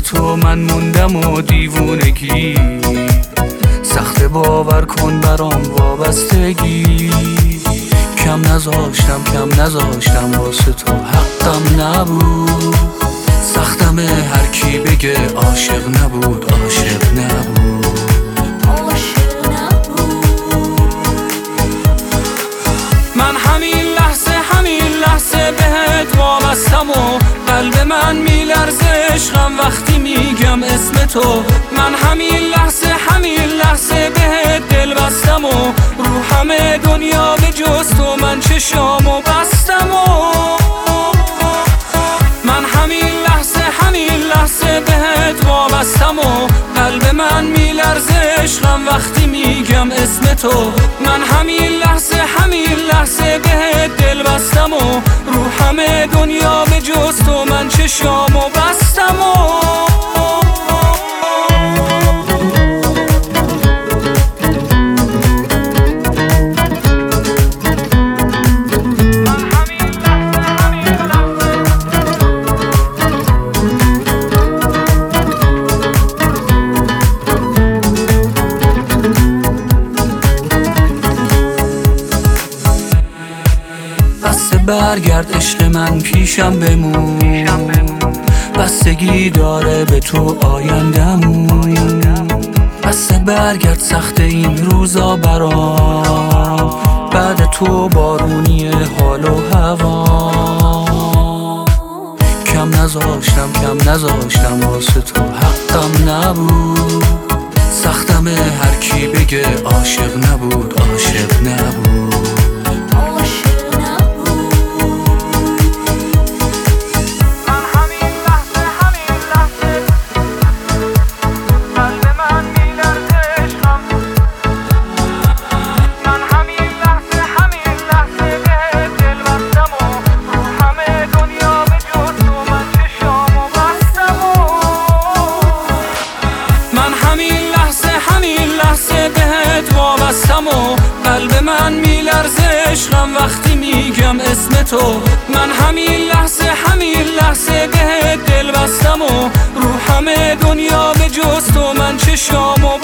تو من موندم و دیوونگی سخت باور کن برام وابستگی کم نذاشتم واسه تو حقم نبود سختم هر کی بگه عاشق نبود من همین لحظه بهت وابستم و قلب من میلرزه عشقم وقتی میگم اسم تو من همین لحظه بهت دل بستم و رو همه دنیا به جز تو من چشامو بستم و من همین لحظه بهت وابستم و قلب من میلرزه عشقم وقتی میگم اسم تو من همین لحظه بهت دل بستم و رو همه دنیا به جز تو من چشامو بستم و برگرد عشق من پیشم بمون بستگی داره به تو آیندمون بسته برگرد سخت این روزا برام بعد تو بارونی حال و هوا کم نذاشتم واسه تو حقم نبود سختم هر کی بگه عاشق نبود و قلب من میلرزه عشقم وقتی میگم اسم تو من همین لحظه بهت دل بستم و رو همه دنیا به جز تو من چشامو